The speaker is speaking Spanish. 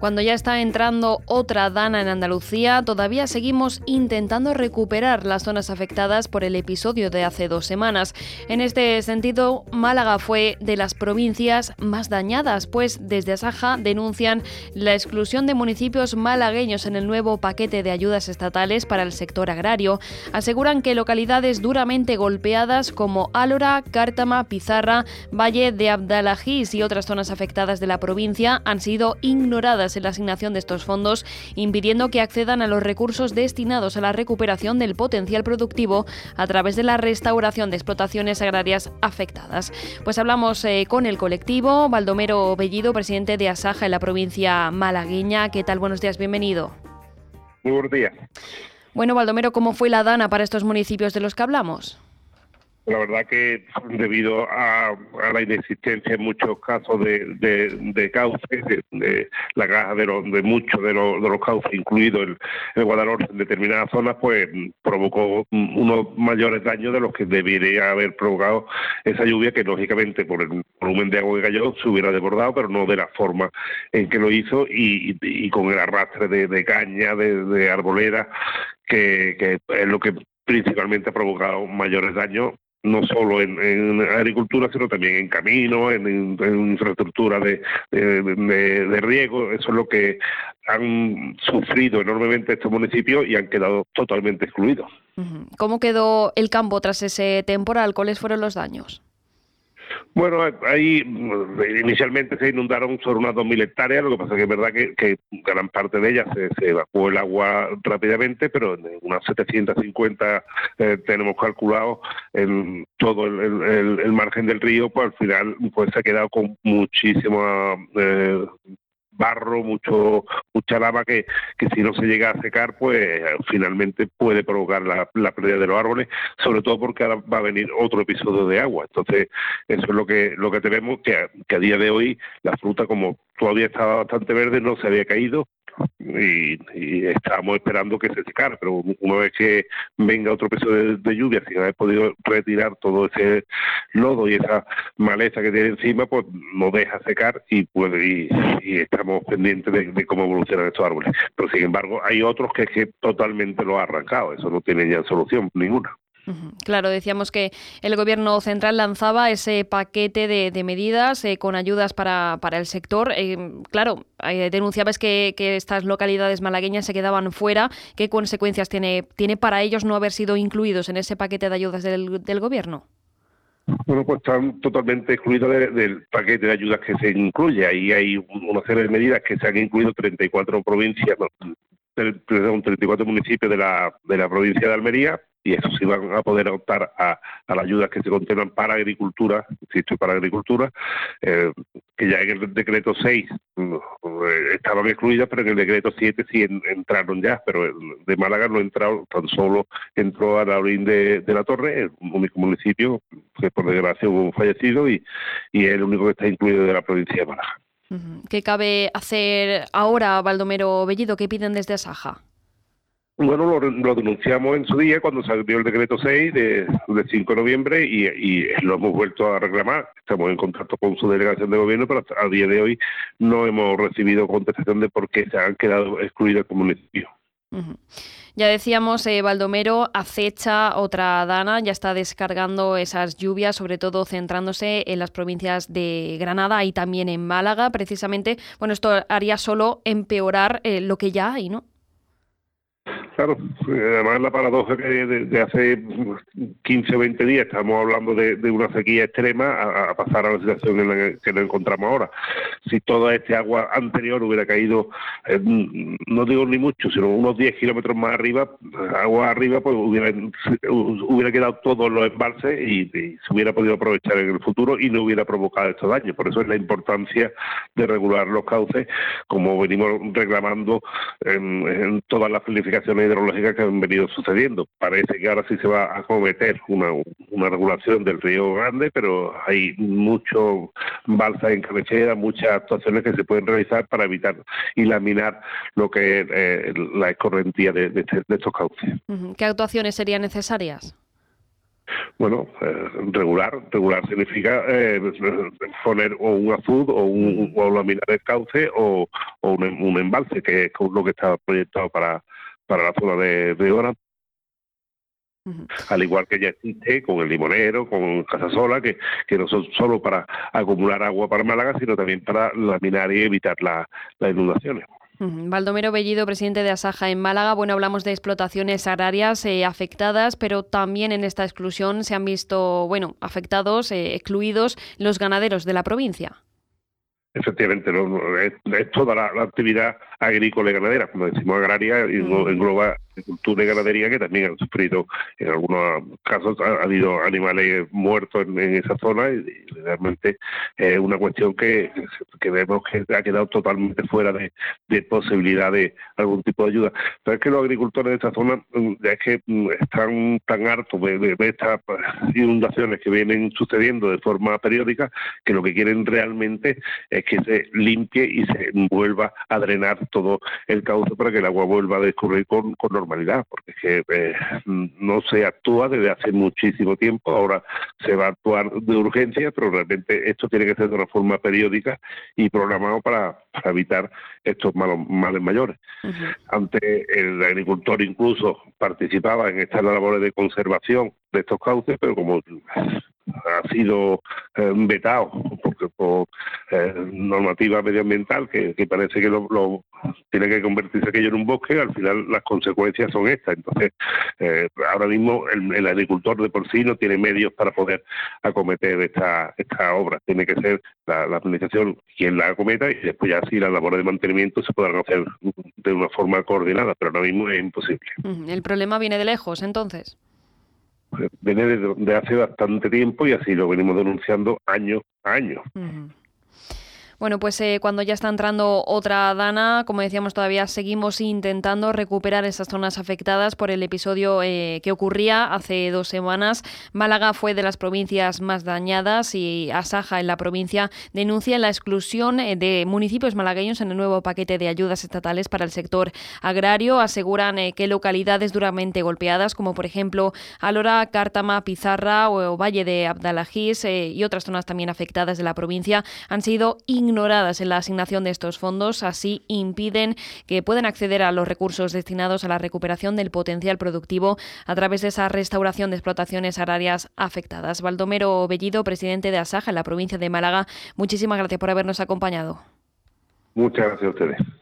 Cuando ya está entrando otra dana en Andalucía, todavía seguimos intentando recuperar las zonas afectadas por el episodio de hace 2 semanas. En este sentido, Málaga fue de las provincias más dañadas, pues desde Asaja denuncian la exclusión de municipios malagueños en el nuevo paquete de ayudas estatales para el sector agrario. Aseguran que localidades duramente golpeadas como Álora, Cártama, Pizarra, Valle de Abdalajís y otras zonas afectadas de la provincia han sido ignoradas en la asignación de estos fondos, impidiendo que accedan a los recursos destinados a la recuperación del potencial productivo a través de la restauración de explotaciones agrarias afectadas. Pues hablamos con el colectivo. Baldomero Bellido, presidente de Asaja en la provincia malagueña. ¿Qué tal? Buenos días, bienvenido. Muy buenos días. Bueno, Baldomero, ¿cómo fue la dana para estos municipios de los que hablamos? La verdad que debido a la inexistencia en muchos casos de cauces, de la caja de muchos de los cauces, incluido el Guadalhorce en determinadas zonas, pues provocó unos mayores daños de los que debería haber provocado esa lluvia, que lógicamente por el volumen de agua que cayó se hubiera desbordado, pero no de la forma en que lo hizo y con el arrastre de caña, de arboleda, que es lo que principalmente ha provocado mayores daños, no solo en agricultura, sino también en caminos, en infraestructura de riego. Eso es lo que han sufrido enormemente estos municipios y han quedado totalmente excluidos. ¿Cómo quedó el campo tras ese temporal? ¿Cuáles fueron los daños? Bueno, ahí inicialmente se inundaron sobre unas 2.000 hectáreas, lo que pasa que es verdad que gran parte de ellas se evacuó el agua rápidamente, pero en unas 750 tenemos calculado en todo el margen del río, pues al final pues se ha quedado con muchísima barro, mucha lava que si no se llega a secar, pues finalmente puede provocar la pérdida de los árboles, sobre todo porque ahora va a venir otro episodio de agua. Entonces, eso es lo que tenemos, que a día de hoy la fruta, como todavía estaba bastante verde, no se había caído y estábamos esperando que se secara, pero una vez que venga otro episodio de lluvia, sin haber podido retirar todo ese lodo y esa maleza que tiene encima, pues no deja secar y estamos pendientes de cómo evolucionan estos árboles. Pero sin embargo hay otros que totalmente lo ha arrancado, eso no tiene ya solución ninguna. Claro, decíamos que el Gobierno central lanzaba ese paquete de medidas con ayudas para el sector. Claro, denunciabas que estas localidades malagueñas se quedaban fuera. ¿Qué consecuencias tiene para ellos no haber sido incluidos en ese paquete de ayudas del Gobierno? Bueno, pues están totalmente excluidos del paquete de ayudas que se incluye. Ahí hay una serie de medidas que se han incluido 34 provincias, 34 municipios de la provincia de Almería, y esos sí van a poder optar a las ayudas que se contemplan para agricultura, insisto, para agricultura, que ya en el decreto 6 estaban excluidas, pero en el decreto 7 sí entraron ya, pero de Málaga no entraron, tan solo entró a Laurín de la Torre, el único municipio que por desgracia hubo un fallecido y es el único que está incluido de la provincia de Málaga. ¿Qué cabe hacer ahora, Baldomero Bellido? ¿Qué piden desde Asaja? Bueno, lo denunciamos en su día cuando salió el decreto 6 de 5 de noviembre y lo hemos vuelto a reclamar. Estamos en contacto con su delegación de gobierno, pero hasta el día de hoy no hemos recibido contestación de por qué se han quedado excluidos como municipio. Ya decíamos, Baldomero, acecha otra dana, ya está descargando esas lluvias, sobre todo centrándose en las provincias de Granada y también en Málaga. Precisamente, bueno, esto haría solo empeorar lo que ya hay, ¿no? Claro, además la paradoja que de hace 15 o 20 días estamos hablando de una sequía extrema a pasar a la situación en la que nos encontramos ahora. Si toda este agua anterior hubiera caído, no digo ni mucho, sino unos 10 kilómetros más arriba, agua arriba, pues hubiera quedado todos los embalses y se hubiera podido aprovechar en el futuro y no hubiera provocado estos daños. Por eso es la importancia de regular los cauces, como venimos reclamando en todas las planificaciones hidrológicas que han venido sucediendo. Parece que ahora sí se va a cometer una regulación del río Grande, pero hay muchos balsas en cabecera, muchas actuaciones que se pueden realizar para evitar y laminar lo que es la escorrentía de estos cauces. ¿Qué actuaciones serían necesarias? Bueno, regular significa poner o un azud o laminar el cauce o un embalse, que es lo que está proyectado para la zona de Orán. Ujú. Al igual que ya existe con el Limonero, con Casasola, que no son solo para acumular agua para Málaga, sino también para laminar y evitar las inundaciones. Baldomero Bellido, presidente de Asaja en Málaga. Bueno, hablamos de explotaciones agrarias afectadas, pero también en esta exclusión se han visto, bueno, afectados, excluidos los ganaderos de la provincia. Efectivamente, es toda la actividad agrícola y ganadera, como decimos agraria, Ujú. engloba agricultura y ganadería, que también han sufrido, en algunos casos ha habido animales muertos en esa zona, y realmente es una cuestión que vemos que ha quedado totalmente fuera de posibilidad de algún tipo de ayuda. Pero es que los agricultores de esta zona ya es que están tan hartos de estas inundaciones que vienen sucediendo de forma periódica, que lo que quieren realmente es que se limpie y se vuelva a drenar todo el cauce para que el agua vuelva a discurrir con normalidad, porque es que no se actúa desde hace muchísimo tiempo. Ahora se va a actuar de urgencia, pero realmente esto tiene que ser de una forma periódica y programado para evitar estos males mayores. Ujú. Antes el agricultor incluso participaba en estas labores de conservación de estos cauces, pero como ha sido vetado por normativa medioambiental, que parece que tiene que convertirse aquello en un bosque, al final las consecuencias son estas. Entonces, ahora mismo el agricultor de por sí no tiene medios para poder acometer esta obra. Tiene que ser la administración quien la acometa, y después ya sí las labores de mantenimiento se podrán hacer de una forma coordinada, pero ahora mismo es imposible. El problema viene de lejos, entonces. Viene de hace bastante tiempo y así lo venimos denunciando año a año. Ujú. Bueno, pues cuando ya está entrando otra dana, como decíamos, todavía seguimos intentando recuperar esas zonas afectadas por el episodio que ocurría hace 2 semanas. Málaga fue de las provincias más dañadas y Asaja, en la provincia, denuncia la exclusión de municipios malagueños en el nuevo paquete de ayudas estatales para el sector agrario. Aseguran que localidades duramente golpeadas, como por ejemplo Alora, Cártama, Pizarra o Valle de Abdalajís y otras zonas también afectadas de la provincia, han sido ignoradas en la asignación de estos fondos. Así impiden que puedan acceder a los recursos destinados a la recuperación del potencial productivo a través de esa restauración de explotaciones agrarias afectadas. Baldomero Bellido, presidente de Asaja en la provincia de Málaga, muchísimas gracias por habernos acompañado. Muchas gracias a ustedes.